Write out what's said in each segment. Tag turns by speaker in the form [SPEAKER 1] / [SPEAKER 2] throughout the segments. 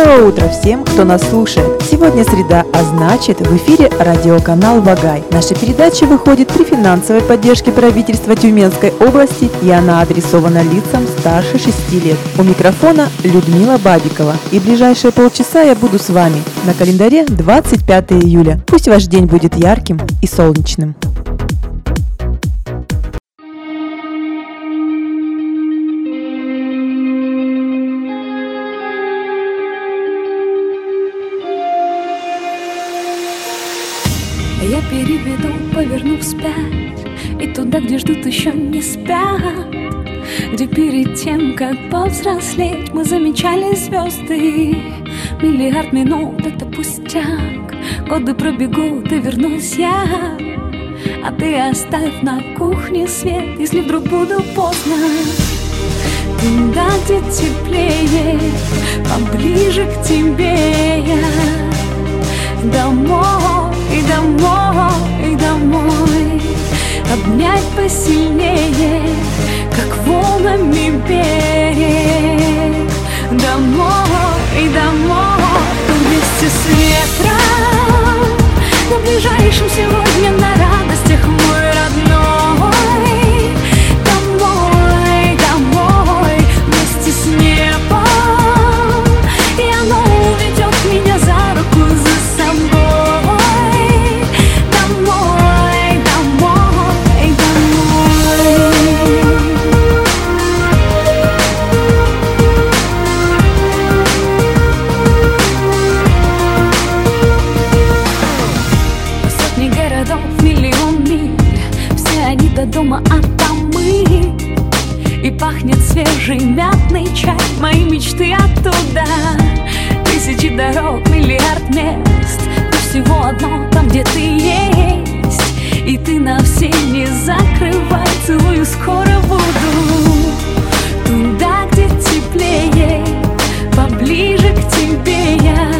[SPEAKER 1] Доброе утро всем, кто нас слушает. Сегодня среда, а значит, в эфире радиоканал Вагай. Наша передача выходит при финансовой поддержке правительства Тюменской области, и она адресована лицам старше 6 лет. У микрофона Людмила Бабикова. И ближайшие полчаса я буду с вами. На календаре 25 июля. Пусть ваш день будет ярким и солнечным.
[SPEAKER 2] Я переведу, поверну вспять, и туда, где ждут, еще не спят, где перед тем, как повзрослеть, мы замечали звезды. Миллиард минут — это пустяк, годы пробегут, и вернусь я. А ты оставь на кухне свет, если вдруг буду поздно. Туда, где теплее, поближе к тебе я. Домой, и домой, и домой. Обнять посильнее, как волнами берег. Домой, и домой. Вместе с ветром, на ближайшем сегодня на радостях мой родной. Домой, домой. Вместе с небом, и оно уведет меня за руку, за собой. Домой, домой, домой. Сотни городов, миллион миль, все они до дома, а там мы. И пахнет свежий мятный чай, мои мечты оттуда. Тысячи дорог, миллиард мест, но всего одно там, где ты есть. И ты на все не закрывай, целую, скоро буду. Туда, где теплее, поближе к тебе я.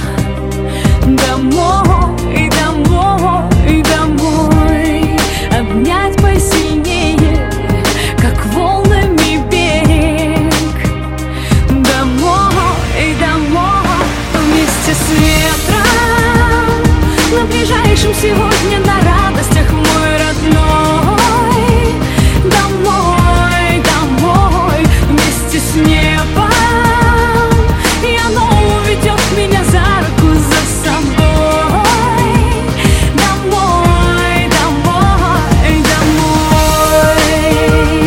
[SPEAKER 2] Домой, и домой, и домой. Обнять посильнее, как волнами берег. Домой, и домой. Вместе с ветром, на ближайшем сегодня на радостях мой родной. Домой, домой. Вместе с небом, и оно уведет меня за руку, за собой. Домой, домой, домой.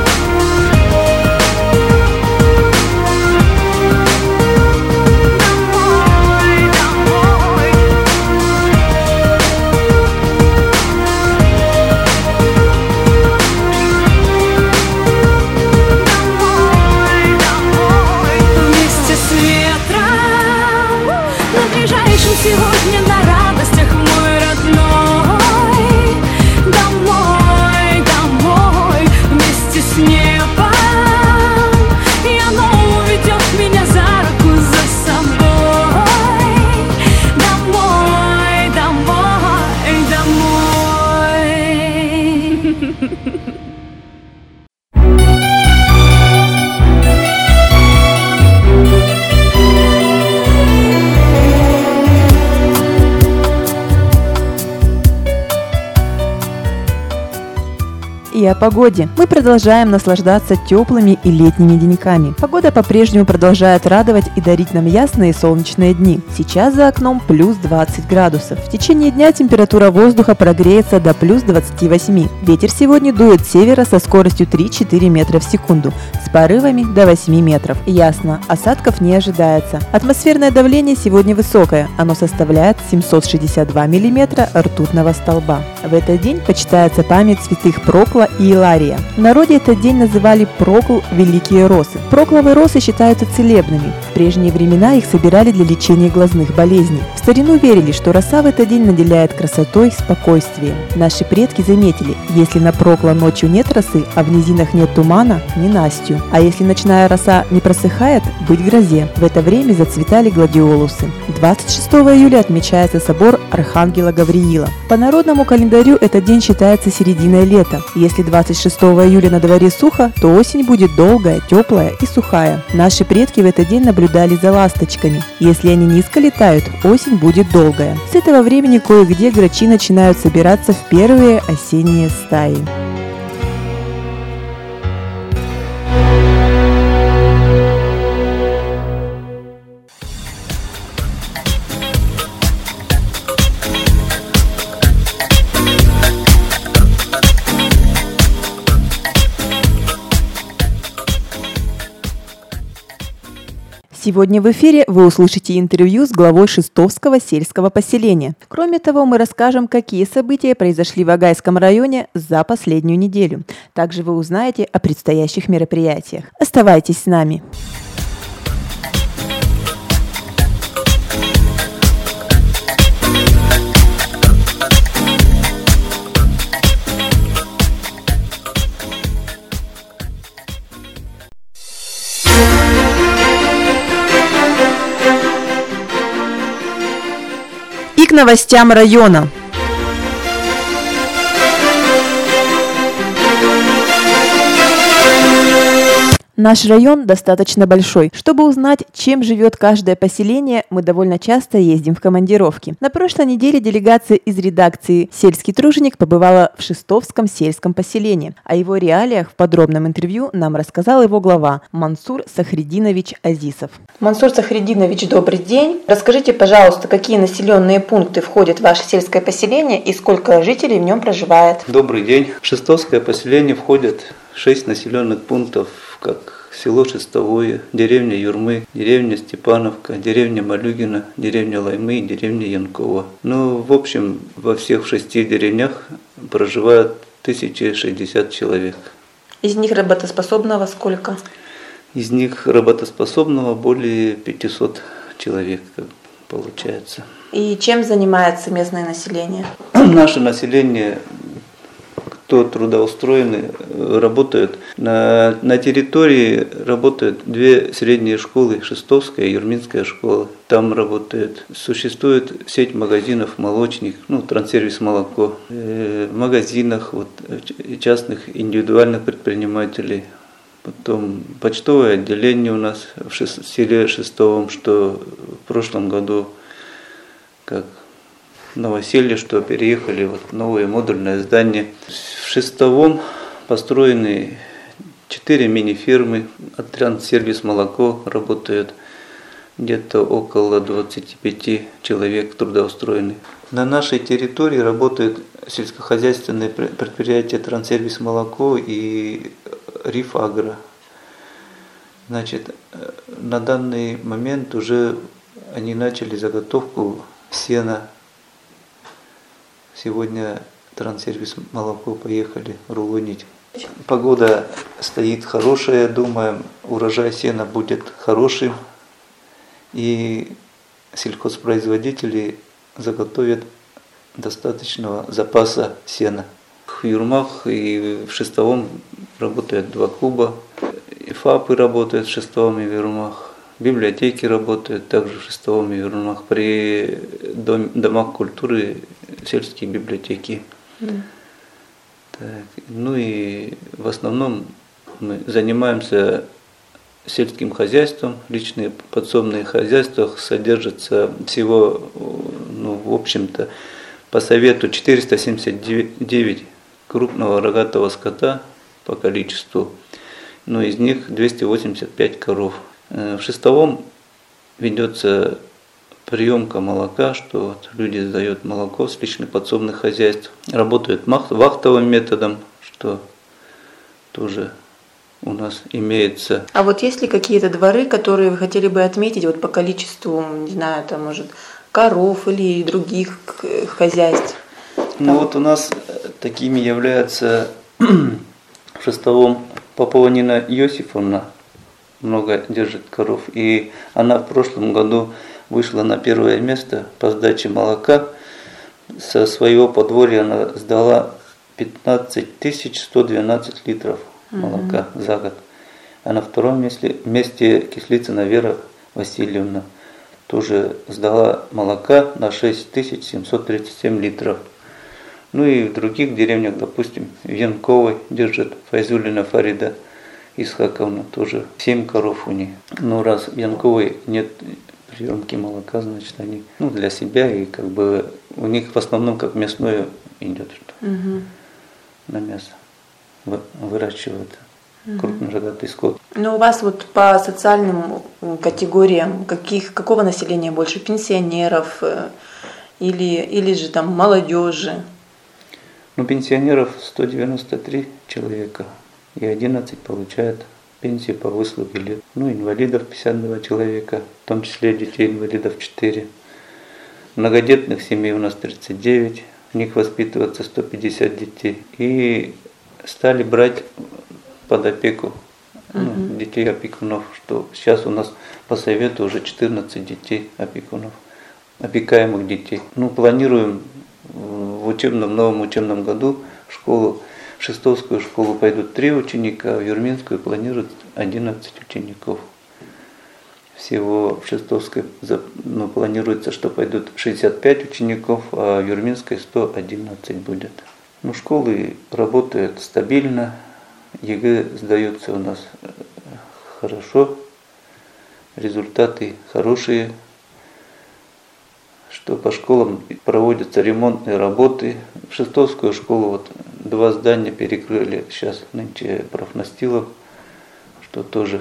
[SPEAKER 2] Вместе с ветром, на ближайшем сегодня на радостях мой родной. Домой, домой. Вместе с небом, и оно уведет меня за руку, за собой. Домой, домой, домой.
[SPEAKER 1] И о погоде. Мы продолжаем наслаждаться теплыми и летними деньками. Погода по-прежнему продолжает радовать и дарить нам ясные солнечные дни. Сейчас за окном плюс 20 градусов. В течение дня температура воздуха прогреется до плюс 28. Ветер сегодня дует с севера со скоростью 3-4 метра в секунду, с порывами до 8 метров. Ясно, осадков не ожидается. Атмосферное давление сегодня высокое. Оно составляет 762 миллиметра ртутного столба. В этот день почитается память святых Прокла и Илария. В народе этот день называли Прокл Великие Росы. Прокловые росы считаются целебными. В прежние времена их собирали для лечения глазных болезней. В старину верили, что роса в этот день наделяет красотой, спокойствием. Наши предки заметили, если на Прокла ночью нет росы, а в низинах нет тумана, не Настю. А если ночная роса не просыхает, быть грозе. В это время зацветали гладиолусы. 26 июля отмечается собор Архангела Гавриила. По народному календарю этот день считается серединой лета. Если 26 июля на дворе сухо, то осень будет долгая, теплая и сухая. Наши предки в этот день наблюдали за ласточками. Если они низко летают, осень будет долгая. С этого времени кое-где грачи начинают собираться в первые осенние стаи. Сегодня в эфире вы услышите интервью с главой Шестовского сельского поселения. Кроме того, мы расскажем, какие события произошли в Агайском районе за последнюю неделю. Также вы узнаете о предстоящих мероприятиях. Оставайтесь с нами. И к новостям района. Наш район достаточно большой. Чтобы узнать, чем живет каждое поселение, мы довольно часто ездим в командировки. На прошлой неделе делегация из редакции «Сельский труженик» побывала в Шестовском сельском поселении. О его реалиях в подробном интервью нам рассказал его глава Мансур Сахридинович Азисов. Мансур Сахридинович, добрый день. Расскажите, пожалуйста, какие населенные пункты входят в ваше сельское поселение и сколько жителей в нем проживает?
[SPEAKER 3] Добрый день. В Шестовское поселение входят 6 населенных пунктов, как село Шестовое, деревня Юрмы, деревня Степановка, деревня Малюгина, деревня Лаймы и деревня Янкова. В общем, во всех 6 деревнях проживают 1060 человек.
[SPEAKER 1] Из них работоспособного сколько?
[SPEAKER 3] Из них работоспособного более 500 человек, получается.
[SPEAKER 1] И чем занимается местное население?
[SPEAKER 3] Наше население, кто трудоустроены, работают. На территории работают 2 средние школы, Шестовская и Юрминская школа. Там работают. Существует сеть магазинов молочных, Транссервис молоко. В магазинах частных индивидуальных предпринимателей. Потом почтовое отделение у нас в селе Шестовом, что в прошлом году, как новоселье, что переехали в новое модульное здание. В Шестовом построены 4 мини-фирмы, от Транссервис молоко работают, где-то около 25 человек трудоустроены. На нашей территории работают сельскохозяйственные предприятия Транссервис молоко и Риф Агро. На данный момент уже они начали заготовку сена. Сегодня Транссервис молоко поехали рулонить. Погода стоит хорошая, думаем, урожай сена будет хорошим. И сельхозпроизводители заготовят достаточного запаса сена. В Юрмах и в Шестовом работают 2 клуба. И ФАПы работают в Шестовом и в Юрмах. Библиотеки работают также в Шестовом и Юрмах. При домах культуры сельские библиотеки. И в основном мы занимаемся сельским хозяйством. Личные подсобные хозяйства содержатся всего, в общем-то, по совету 479 крупного рогатого скота по количеству. Из них 285 коров. В Шестовом ведется приемка молока, что люди сдают молоко с личных подсобных хозяйств. Работают вахтовым методом, что тоже у нас имеется.
[SPEAKER 1] А есть ли какие-то дворы, которые вы хотели бы отметить по количеству, не знаю, может, коров или других хозяйств?
[SPEAKER 3] У нас такими являются в Шестовом Попова Нина Иосифовна, много держит коров, и она в прошлом году вышла на 1 место по сдаче молока. Со своего подворья она сдала 15 112 литров молока за год. А на 2 месте Кислицына Вера Васильевна тоже сдала молока на 6 737 литров. Ну и в других деревнях, допустим, в Янковой держит Файзулина Фарида Исхаковна, тоже 7 коров у них. Но раз в Янковой нет приемки молока, значит они для себя, и как бы у них в основном как мясное идет, что на мясо выращивают крупнорогатый скот.
[SPEAKER 1] Ну, у вас вот по социальным категориям какого населения больше? Пенсионеров или же там молодежи?
[SPEAKER 3] Ну, пенсионеров 193 человека, и 11 получают пенсию по выслуге лет. Ну, инвалидов 52 человека, в том числе детей инвалидов 4. Многодетных семей у нас 39, в них воспитывается 150 детей. И стали брать под опеку детей опекунов, что сейчас у нас по совету уже 14 детей опекунов, опекаемых детей. Ну, планируем в новом учебном году в Шестовскую школу пойдут 3 ученика, а в Юрминскую планируют 11 учеников. Всего в Шестовской планируется, что пойдут 65 учеников, а в Юрминской 111 будет. Ну, школы работают стабильно, ЕГЭ сдаются у нас хорошо, результаты хорошие, что по школам проводятся ремонтные работы. В Шестовскую школу 2 здания перекрыли сейчас нынче профнастилом, что тоже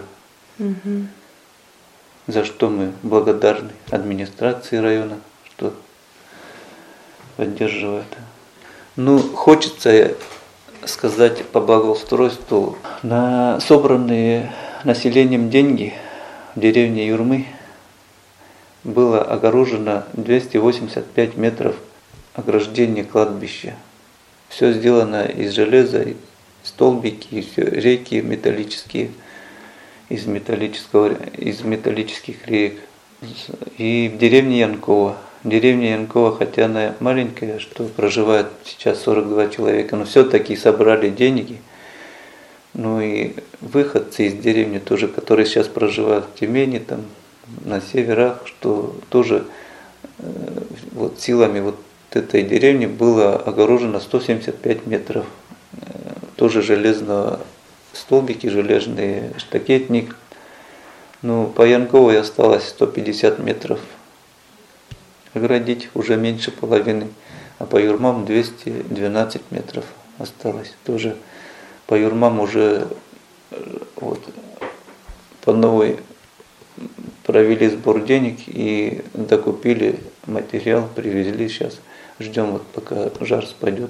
[SPEAKER 3] за что мы благодарны администрации района, что поддерживает. Ну, хочется сказать по благоустройству. На собранные населением деньги в деревне Юрмы было огорожено 285 метров ограждения кладбища. Все сделано из железа, столбики, все, рейки металлические, из металлических реек. И в деревне Янкова. Деревня Янкова, хотя она маленькая, что проживает сейчас 42 человека, но все-таки собрали деньги. Ну и выходцы из деревни тоже, которые сейчас проживают в Тюмени, там на северах, что тоже силами этой деревни было огорожено 175 метров. Тоже железного столбики, железный штакетник. Ну, по Янковой осталось 150 метров оградить, уже меньше половины, а по Юрмам 212 метров осталось. Тоже по Юрмам уже по новой провели сбор денег и докупили материал, привезли, сейчас ждем пока жар спадет.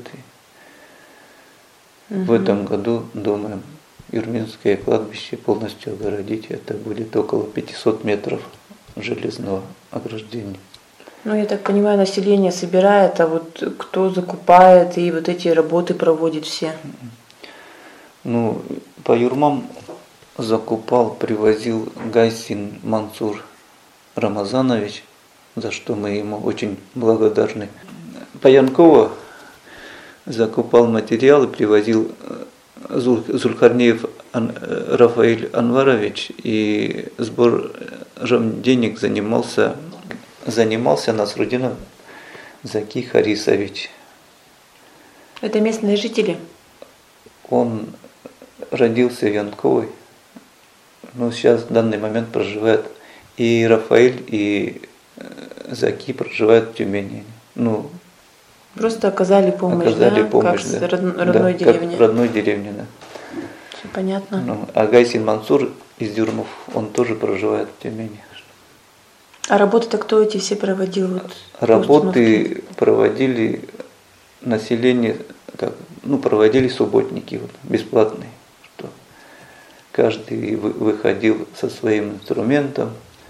[SPEAKER 3] В этом году думаем Юрминское кладбище полностью огородить. Это будет около 500 метров железного ограждения.
[SPEAKER 1] Ну, я так понимаю, население собирает, а кто закупает и эти работы проводит все?
[SPEAKER 3] Ну, по Юрмам закупал, привозил Гайсин Мансур Рамазанович, за что мы ему очень благодарны. По Янково закупал материалы, привозил Зульхарнеев Рафаиль Анварович, и сбором денег занимался Насрудинов Заки Харисович.
[SPEAKER 1] Это местные жители?
[SPEAKER 3] Он родился в Янковой, но сейчас в данный момент проживает и Рафаэль, и Заки проживают в Тюмени. Ну,
[SPEAKER 1] просто оказали помощь, как
[SPEAKER 3] да.
[SPEAKER 1] Родной деревне.
[SPEAKER 3] Как в родной деревне, да.
[SPEAKER 1] Все понятно.
[SPEAKER 3] Ну, а Гайсин Мансур из Юрмов, он тоже проживает в Тюмени.
[SPEAKER 1] А работы-то кто эти все проводил?
[SPEAKER 3] Работы проводили население, проводили субботники бесплатные. Что каждый выходил со своим инструментом,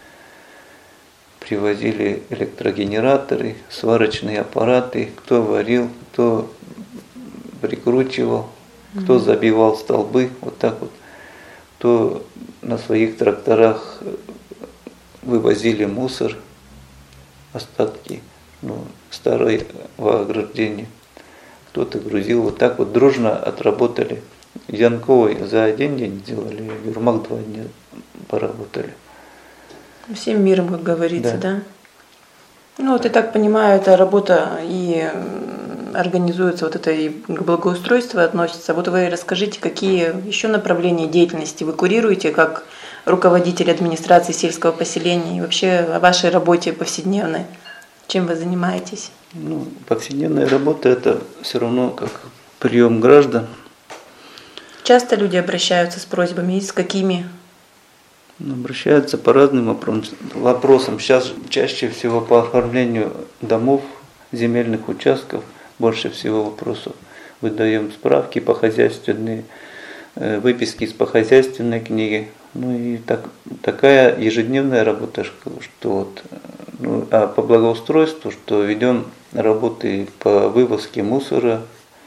[SPEAKER 3] привозили электрогенераторы, сварочные аппараты, кто варил, кто прикручивал, кто забивал столбы, кто на своих тракторах вывозили мусор, остатки старого ограждения, кто-то грузил, дружно отработали. В Янковой за 1 день сделали, в Юрмах 2 дня поработали.
[SPEAKER 1] Всем миром, как говорится, да? Ну, я так понимаю, это работа и организуется вот это и к благоустройству относится. Вот вы расскажите, какие еще направления деятельности вы курируете как руководитель администрации сельского поселения и вообще о вашей работе повседневной? Чем вы занимаетесь?
[SPEAKER 3] Ну, повседневная работа – это все равно как прием граждан.
[SPEAKER 1] Часто люди обращаются с просьбами и с какими?
[SPEAKER 3] Обращаются по разным вопросам. Сейчас чаще всего по оформлению домов, земельных участков, больше всего вопросов. Выдаем справки по хозяйственной, выписки по хозяйственной книге. Ну и такая ежедневная работа, что вот, ну, а по благоустройству, что ведем работы по вывозке мусора,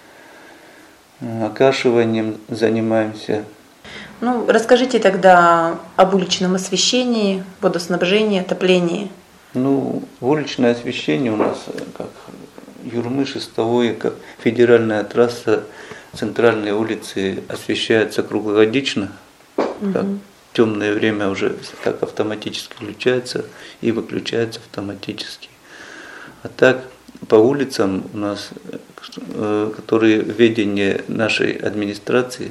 [SPEAKER 3] окашиванием занимаемся.
[SPEAKER 1] Ну, расскажите тогда об уличном освещении, водоснабжении, отоплении.
[SPEAKER 3] Ну, уличное освещение у нас как Юрмы, Шестовой, как федеральная трасса, центральные улицы освещаются круглогодично. Как в темное время уже как автоматически включается и выключается автоматически. А так по улицам у нас, которые в ведении нашей администрации,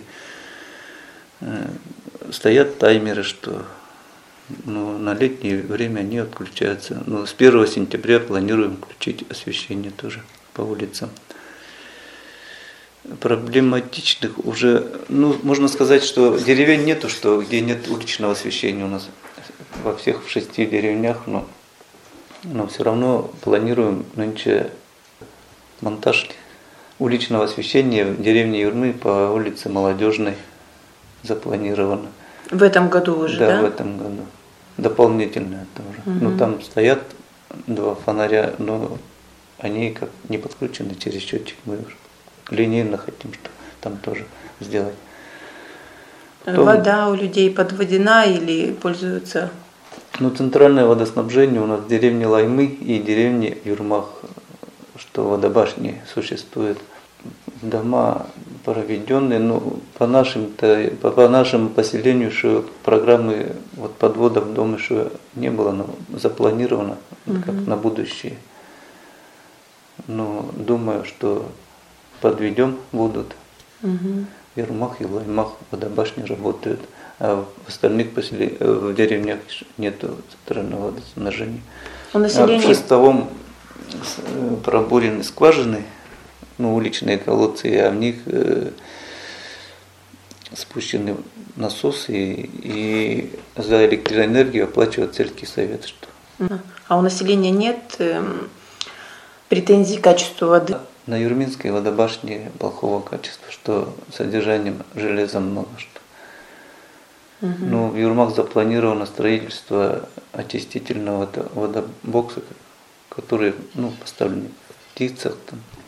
[SPEAKER 3] стоят таймеры, что на летнее время они отключаются. Но с 1 сентября планируем включить освещение тоже по улицам. Проблематичных уже, можно сказать, что деревень нету, что где нет уличного освещения у нас во всех 6 деревнях, но все равно планируем нынче монтаж уличного освещения в деревне Юрмы по улице Молодежной запланировано.
[SPEAKER 1] В этом году уже, да?
[SPEAKER 3] Да, в этом году. Дополнительно тоже. Там стоят 2 фонаря, но они как не подключены через счетчик. Мы линейно хотим, что там тоже сделать. Потом,
[SPEAKER 1] вода у людей подведена или пользуются?
[SPEAKER 3] Центральное водоснабжение у нас в деревне Лаймы и деревне Юрмах, что водобашни существует. Дома проведенные, но по нашему поселению что программы подвода в дом еще не было, но запланировано как на будущее. Но думаю, что подведем будут. В Юрмах и Лаймах водобашни работают, а в остальных в деревнях нет центрального водоснабжения. В Шестовом пробурены скважины, уличные колодцы, а в них спущены насосы, и за электроэнергию оплачивает сельский совет.
[SPEAKER 1] А у населения нет претензий к качеству воды?
[SPEAKER 3] На Юрминской водобашне плохого качества, что содержанием железа много. В Юрмах запланировано строительство очистительного водобокса, который поставлен в птицах.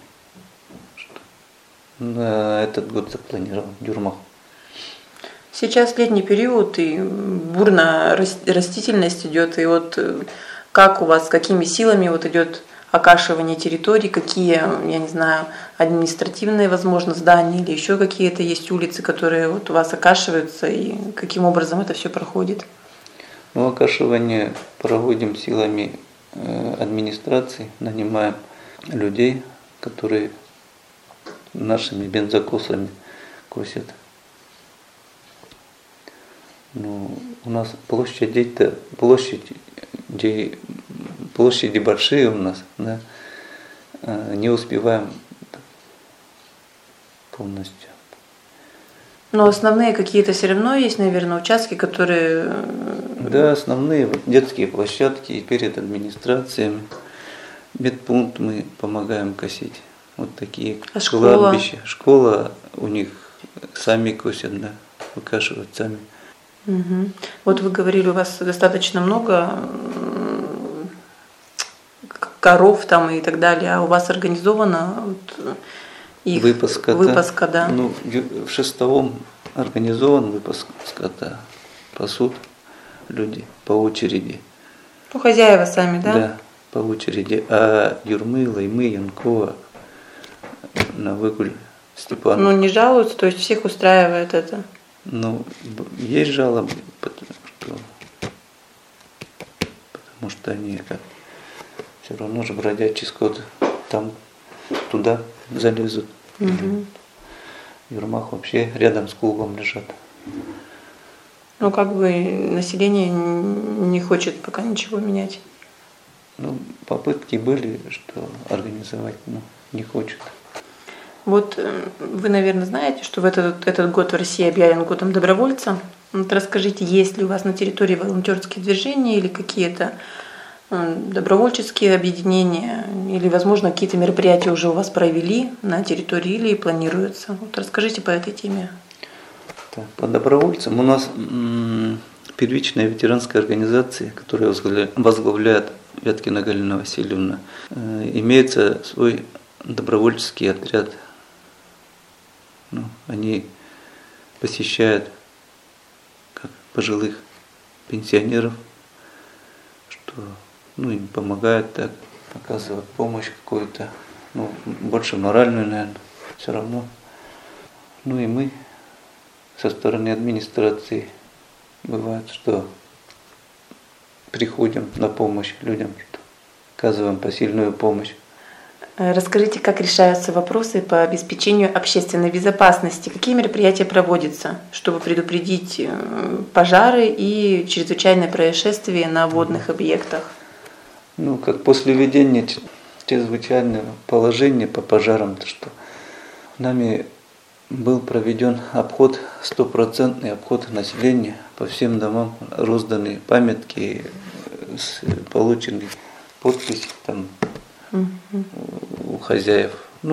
[SPEAKER 3] На этот год запланирован Юрмах.
[SPEAKER 1] Сейчас летний период, и бурная растительность идет. И как у вас, какими силами идет окашивание территорий, какие, я не знаю, административные, возможно, здания или еще какие-то есть улицы, которые у вас окашиваются, и каким образом это все проходит?
[SPEAKER 3] Окашивание проводим силами администрации, нанимаем людей, которые нашими бензокосами косят. У нас площади большие у нас, да, не успеваем полностью.
[SPEAKER 1] Но основные какие-то все равно есть, наверное, участки, которые...
[SPEAKER 3] Да, основные детские площадки и перед администрациями. Медпункт мы помогаем косить. Вот такие кладбища. Школа у них сами косят, да, выкашивают сами.
[SPEAKER 1] Вот вы говорили, у вас достаточно много коров там и так далее, а у вас организована их выпаска, да?
[SPEAKER 3] В Шестовом организован выпуск скота, пасут люди по очереди.
[SPEAKER 1] Хозяева сами, да?
[SPEAKER 3] Да, по очереди. А Юрмы, Лаймы, Янкова на выгуль Степанова.
[SPEAKER 1] Не жалуются, то есть всех устраивает это?
[SPEAKER 3] Есть жалобы, потому что они все равно же бродячий скот. Там туда залезут. Юрмах вообще рядом с клубом лежат.
[SPEAKER 1] Ну, как бы население не хочет пока ничего менять.
[SPEAKER 3] Ну, попытки были, что организовать, но не хочет.
[SPEAKER 1] Вот вы, наверное, знаете, что в этот год в России объявлен годом добровольца. Вот расскажите, есть ли у вас на территории волонтерские движения или какие-то добровольческие объединения, или, возможно, какие-то мероприятия уже у вас провели на территории или планируются? Вот расскажите по этой теме.
[SPEAKER 3] Так, по добровольцам у нас первичная ветеранская организация, которая возглавляет Вяткина Галина Васильевна, имеется свой добровольческий отряд. Ну, они посещают как пожилых пенсионеров, что им помогают, так, оказывают помощь какую-то, больше моральную, наверное, все равно. Ну и мы со стороны администрации бывает, что приходим на помощь людям, что оказываем посильную помощь.
[SPEAKER 1] Расскажите, как решаются вопросы по обеспечению общественной безопасности? Какие мероприятия проводятся, чтобы предупредить пожары и чрезвычайные происшествия на водных объектах?
[SPEAKER 3] Как после введения чрезвычайного положения по пожарам, то что нами был проведен обход, 100% обход населения по всем домам, розданы памятки, получены подписи там у хозяев,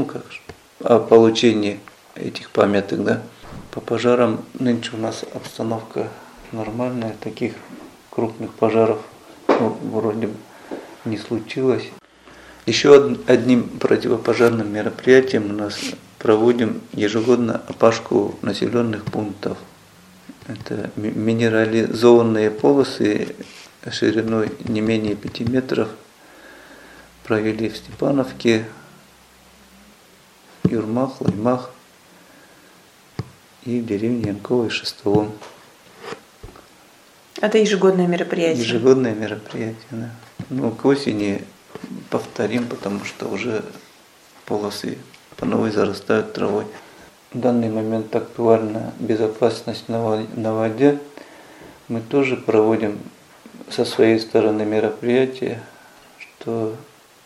[SPEAKER 3] о получении этих памяток, да. По пожарам нынче у нас обстановка нормальная, таких крупных пожаров вроде бы не случилось. Еще одним противопожарным мероприятием у нас проводим ежегодно опашку населенных пунктов. Это минерализованные полосы шириной не менее 5 метров. Провели в Степановке, Юрмах, Лаймах и в деревне Янковой Шестовом.
[SPEAKER 1] Это ежегодное мероприятие?
[SPEAKER 3] Ежегодное мероприятие, да. К осени повторим, потому что уже полосы по новой зарастают травой. В данный момент актуальна безопасность на воде. Мы тоже проводим со своей стороны мероприятия, что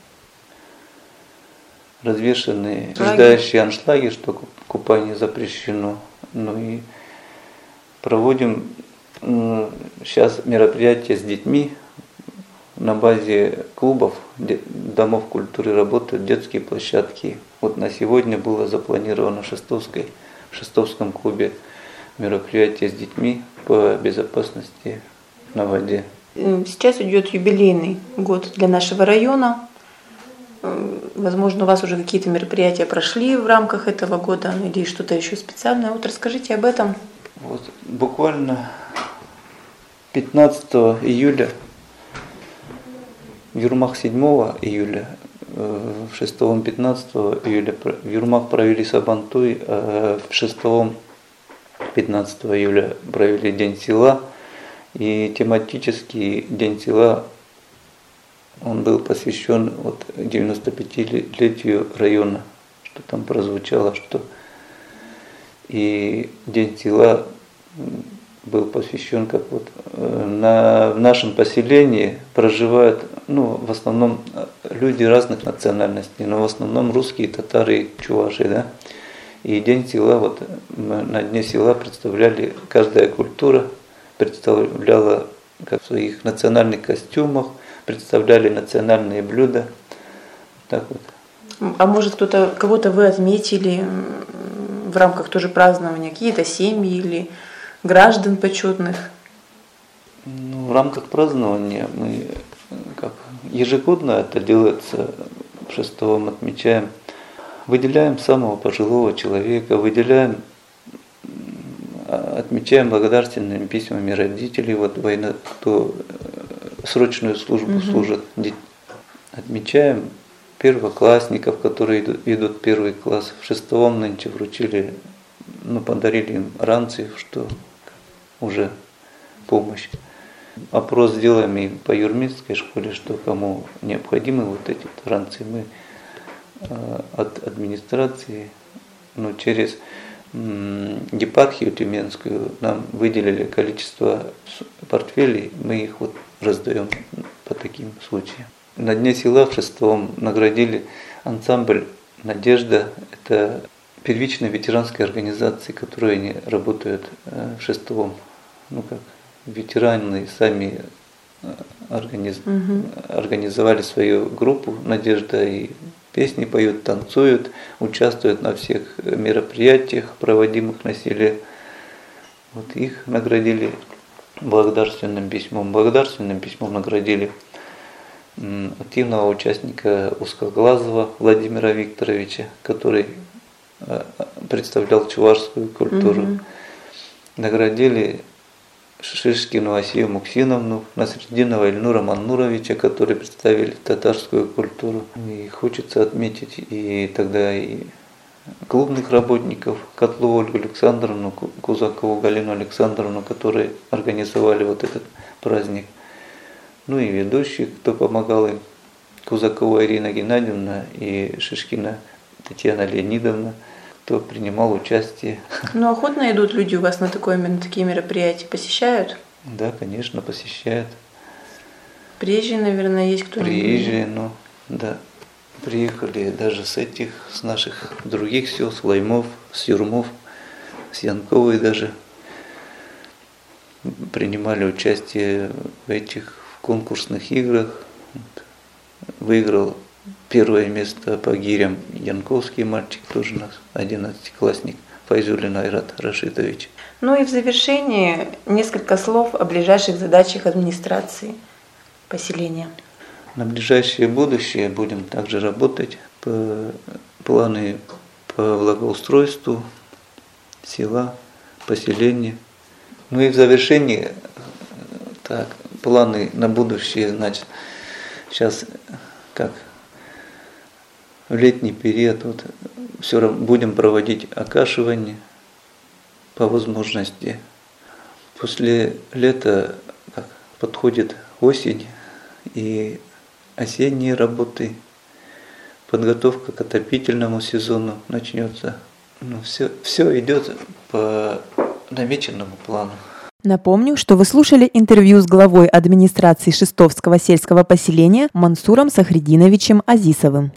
[SPEAKER 3] развешаны ожидающие аншлаги, что купание запрещено. И проводим сейчас мероприятия с детьми. На базе клубов, домов культуры работают детские площадки. Вот на сегодня было запланировано в Шестовском клубе мероприятие с детьми по безопасности на воде.
[SPEAKER 1] Сейчас идет юбилейный год для нашего района. Возможно, у вас уже какие-то мероприятия прошли в рамках этого года или что-то еще специальное. Вот расскажите об этом.
[SPEAKER 3] Вот буквально 15 июля, в Юрмах 7 июля, в Шестовом 15 июля в Юрмах провели Сабантуй, а в Шестовом 15 июля провели День села. И тематический День села, он был посвящен 95-летию района, что там прозвучало, что и День села был посвящен, как в нашем поселении проживают, в основном люди разных национальностей, но в основном русские, татары и чуваши, да. И День села, на Дне села представляли, каждая культура представляла как в своих национальных костюмах, представляли национальные блюда. Так вот.
[SPEAKER 1] А может кого-то вы отметили в рамках тоже празднования, какие-то семьи или граждан почетных?
[SPEAKER 3] В рамках празднования мы ежегодно это делается, в Шестовом отмечаем, выделяем самого пожилого человека, отмечаем благодарственными письмами родителей, кто срочную службу служит, отмечаем первоклассников, которые идут в первый класс. В Шестовом нынче вручили, подарили им ранцы, что уже помощь. Опрос сделаем и по Юрминской школе, что кому необходимы эти ранцы. Мы от администрации, через епархию Тюменскую нам выделили количество портфелей, мы их раздаем по таким случаям. На Дне села в 6-м наградили ансамбль «Надежда». Это первичные ветеранские организации, которые они работают в 6-м. Как ветераны сами организовали свою группу «Надежда» и песни поют, танцуют, участвуют на всех мероприятиях, проводимых на селе. Их наградили благодарственным письмом. Благодарственным письмом наградили активного участника Узкоглазого Владимира Викторовича, который представлял чувашскую культуру. Наградили Шишкину Асию Муксиновну, Насреддинова Ильнура Маннуровича, которые представили татарскую культуру. И хочется отметить и тогда и клубных работников, Котлову Ольгу Александровну, Кузакову Галину Александровну, которые организовали этот праздник. И ведущих, кто помогал им, Кузакова Ирина Геннадьевна и Шишкина Татьяна Леонидовна, кто принимал участие.
[SPEAKER 1] Охотно идут люди у вас на такие мероприятия, посещают?
[SPEAKER 3] Да, конечно, посещают.
[SPEAKER 1] Приезжие, наверное, есть кто-нибудь?
[SPEAKER 3] Приезжие, да. Приехали даже с наших других сел, с Лаймов, с Юрмов, с Янковой даже. Принимали участие в этих конкурсных играх. Выиграл первое место по гирям янковский мальчик, тоже у нас 11-классник, Файзулин Айрат Рашидович.
[SPEAKER 1] И в завершении несколько слов о ближайших задачах администрации поселения.
[SPEAKER 3] На ближайшее будущее будем также работать по планы по благоустройству села, поселения. И в завершении планы на будущее, сейчас в летний период все равно будем проводить окашивание по возможности. После лета подходит осень и осенние работы, подготовка к отопительному сезону начнется. Все идет по намеченному плану.
[SPEAKER 1] Напомню, что вы слушали интервью с главой администрации Шестовского сельского поселения Мансуром Сахридиновичем Азисовым.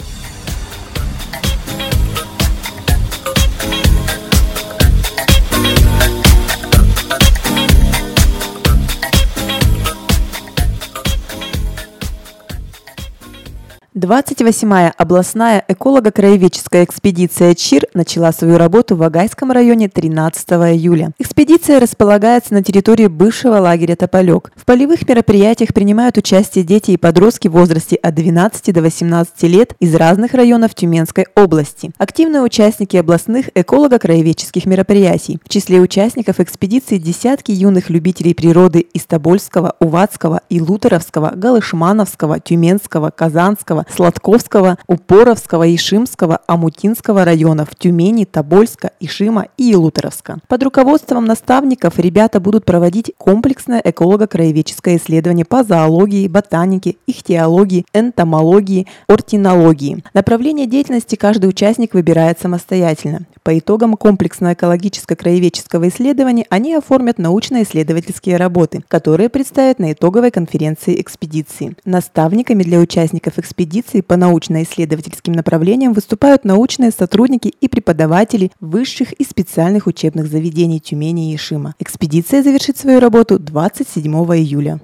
[SPEAKER 1] Двадцать 28-я областная эколого-краеведческая экспедиция ЧИР начала свою работу в Агайском районе 13 июля. Экспедиция располагается на территории бывшего лагеря Тополек. В полевых мероприятиях принимают участие дети и подростки в возрасте от 12 до 18 лет из разных районов Тюменской области. Активные участники областных эколого-краеведческих мероприятий. В числе участников экспедиции десятки юных любителей природы из Тобольского, Уватского, Илуторовского, Галышмановского, Тюменского, Казанского, Сладковского, Упоровского, Ишимского, Амутинского районов Тюмени, Тобольска, Ишима и Илуторовска. Под руководством наставников ребята будут проводить комплексное эколого-краеведческое исследование по зоологии, ботанике, ихтиологии, энтомологии, ортинологии. Направление деятельности каждый участник выбирает самостоятельно. По итогам комплексно-экологическо-краеведческого исследования они оформят научно-исследовательские работы, которые представят на итоговой конференции экспедиции. Наставниками для участников экспедиции по научно-исследовательским направлениям выступают научные сотрудники и преподаватели высших и специальных учебных заведений Тюмени и Ишима. Экспедиция завершит свою работу 27 июля.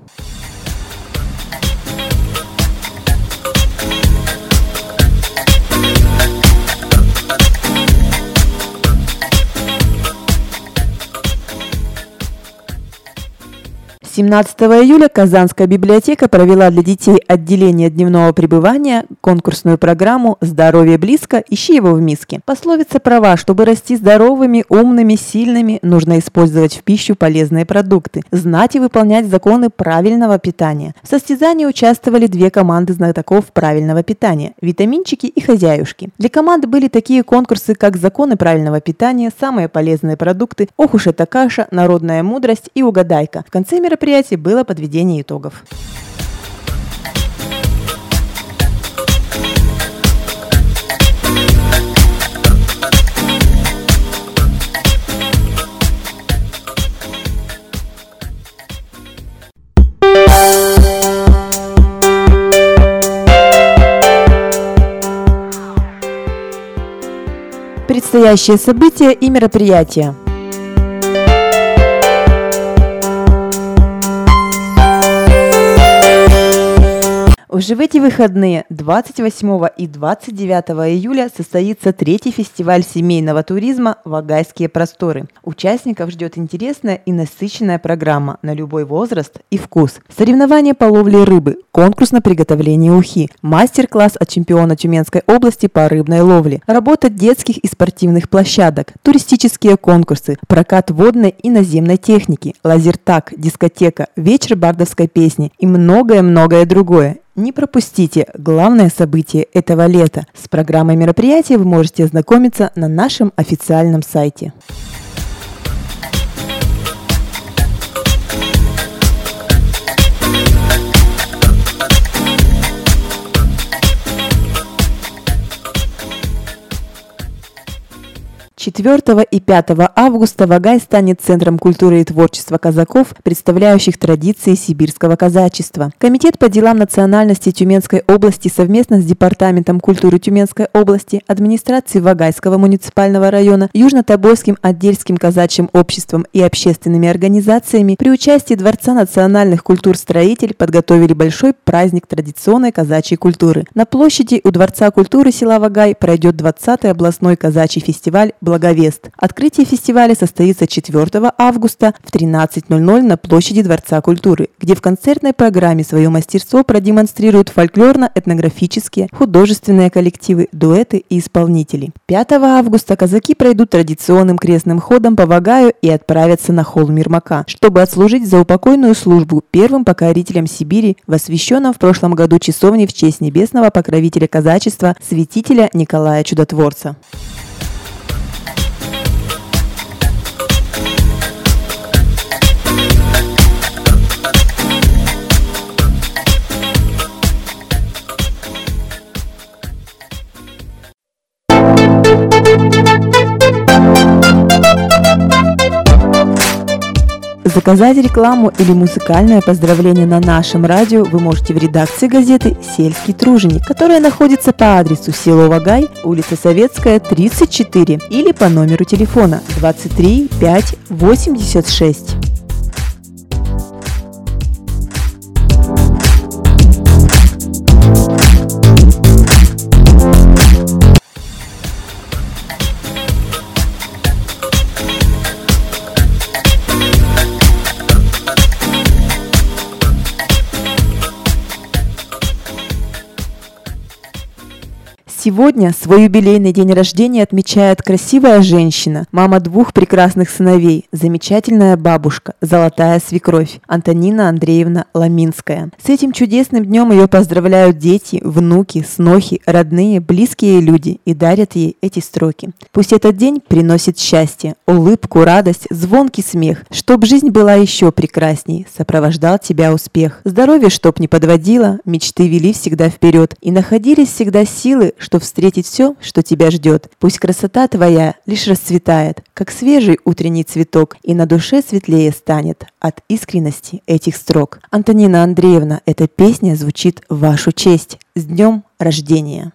[SPEAKER 1] С 17 июля Казанская библиотека провела для детей отделения дневного пребывания конкурсную программу «Здоровье близко, ищи его в миске». Пословица права: чтобы расти здоровыми, умными, сильными, нужно использовать в пищу полезные продукты, знать и выполнять законы правильного питания. В состязании участвовали 2 команды знатоков правильного питания – витаминчики и хозяюшки. Для команд были такие конкурсы, как законы правильного питания, самые полезные продукты, ох уж эта каша, народная мудрость и угадайка. В конце мероприятия было подведение итогов. предстоящие события и мероприятия. Уже в эти выходные 28 и 29 июля состоится третий фестиваль семейного туризма «Вагайские просторы». Участников ждет интересная и насыщенная программа на любой возраст и вкус. Соревнования по ловле рыбы, конкурс на приготовление ухи, мастер-класс от чемпиона Тюменской области по рыбной ловле, работа детских и спортивных площадок, туристические конкурсы, прокат водной и наземной техники, лазертаг, дискотека, вечер бардовской песни и многое-многое другое. Не пропустите главное событие этого лета. С программой мероприятия вы можете ознакомиться на нашем официальном сайте. 4 и 5 августа Вагай станет центром культуры и творчества казаков, представляющих традиции сибирского казачества. Комитет по делам национальности Тюменской области совместно с Департаментом культуры Тюменской области, администрацией Вагайского муниципального района, Южно-Тобольским отдельским казачьим обществом и общественными организациями при участии Дворца национальных культур «Строитель» подготовили большой праздник традиционной казачьей культуры. На площади у Дворца культуры села Вагай пройдет 20-й областной казачий фестиваль «Благовест». Открытие фестиваля состоится 4 августа в 13:00 на площади Дворца культуры, где в концертной программе свое мастерство продемонстрируют фольклорно-этнографические, художественные коллективы, дуэты и исполнители. 5 августа казаки пройдут традиционным крестным ходом по Вагаю и отправятся на холм Ермака, чтобы отслужить заупокойную службу первым покорителям Сибири в освященном в прошлом году часовне в честь небесного покровителя казачества святителя Николая Чудотворца. Заказать рекламу или музыкальное поздравление на нашем радио вы можете в редакции газеты «Сельский труженик», которая находится по адресу село Вагай, улица Советская, 34, или по номеру телефона 23 5 86. Сегодня свой юбилейный день рождения отмечает красивая женщина, мама 2 прекрасных сыновей, замечательная бабушка, золотая свекровь Антонина Андреевна Ламинская. С этим чудесным днем ее поздравляют дети, внуки, снохи, родные, близкие люди и дарят ей эти строки. Пусть этот день приносит счастье, улыбку, радость, звонкий смех, чтоб жизнь была еще прекрасней, сопровождал тебя успех. Здоровье чтоб не подводило, мечты вели всегда вперед и находились всегда силы, чтобы встретить все, что тебя ждет. Пусть красота твоя лишь расцветает, как свежий утренний цветок, и на душе светлее станет от искренности этих строк. Антонина Андреевна, эта песня звучит в вашу честь. С днем рождения!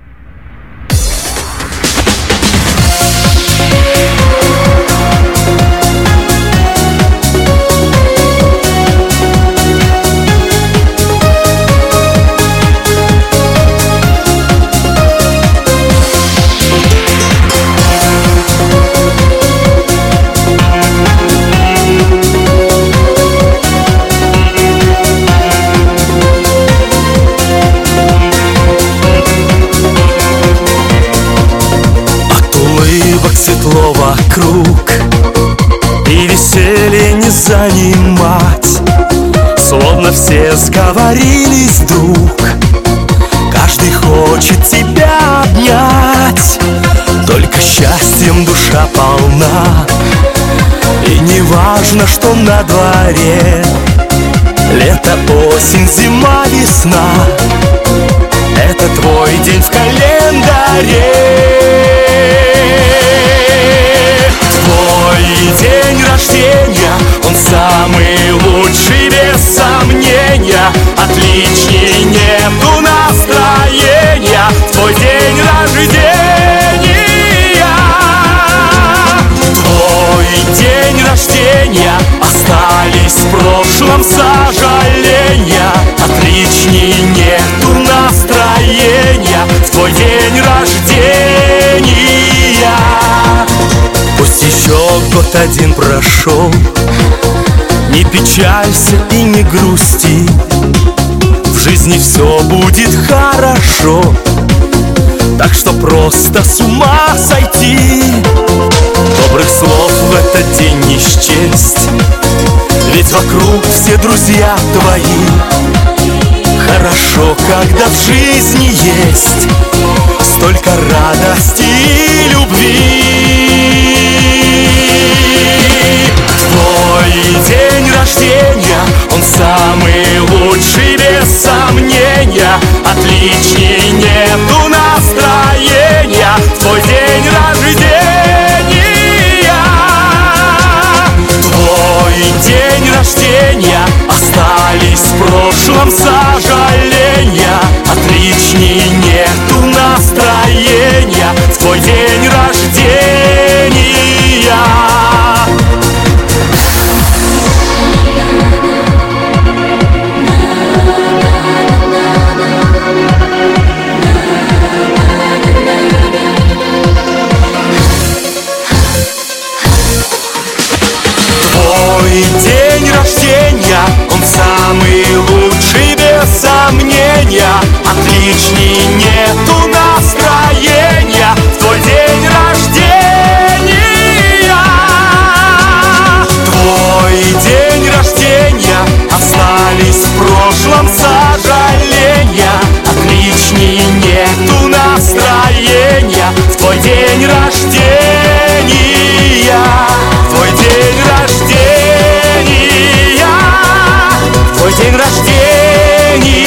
[SPEAKER 4] Светло вокруг, и веселье не занимать, словно все сговорились вдруг. Каждый хочет тебя обнять, только счастьем душа полна. И не важно, что на дворе, лето, осень, зима, весна, это твой день в календаре. Твой день рождения, он самый лучший, без сомнения. Отличней нету настроения. Твой день рождения, остались в прошлом сожаления. Отличней нету настроения в твой день рождения. Пусть еще год один прошел, не печалься и не грусти, в жизни все будет хорошо. Так что просто с ума сойти, добрых слов в этот день не счесть, ведь вокруг все друзья твои. Хорошо, когда в жизни есть столько радости и любви. Твой день рождения, он самый лучший без сомнения. Отличней нету настроения в твой день рождения. Твой день рождения, остались в прошлом сожаления. Отличней нету настроения в твой день рождения. День рождения, он самый лучший без сомнения. Отличней нету настроения в твой день рождения. Твой день рождения, остались в прошлом сожаления. Отличней нету настроения в твой день рождения. Твой день рождения, твой день рождения.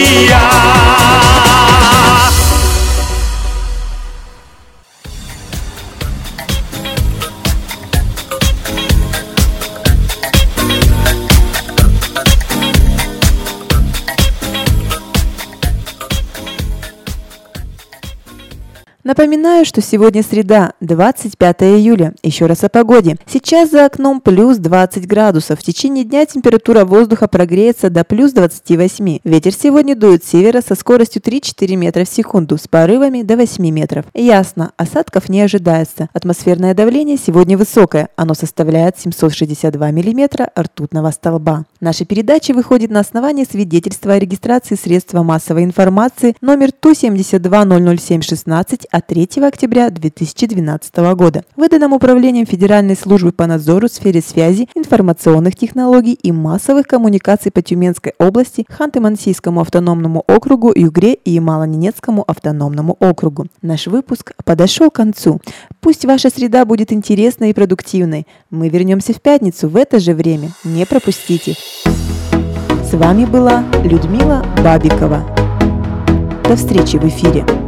[SPEAKER 1] Напоминаю, что сегодня среда, 25 июля. Еще раз о погоде. Сейчас за окном плюс 20 градусов. В течение дня температура воздуха прогреется до плюс 28. Ветер сегодня дует с севера со скоростью 3-4 метра в секунду, с порывами до 8 метров. Ясно, осадков не ожидается. Атмосферное давление сегодня высокое. Оно составляет 762 миллиметра ртутного столба. Наша передача выходит на основании свидетельства о регистрации средства массовой информации номер 172-007-16 от 3 октября 2012 года, выданном Управлением Федеральной службы по надзору в сфере связи, информационных технологий и массовых коммуникаций по Тюменской области, Ханты-Мансийскому автономному округу, Югре и Ямало-Ненецкому автономному округу. Наш выпуск подошел к концу. Пусть ваша среда будет интересной и продуктивной. Мы вернемся в пятницу в это же время. Не пропустите. С вами была Людмила Бабикова. До встречи в эфире.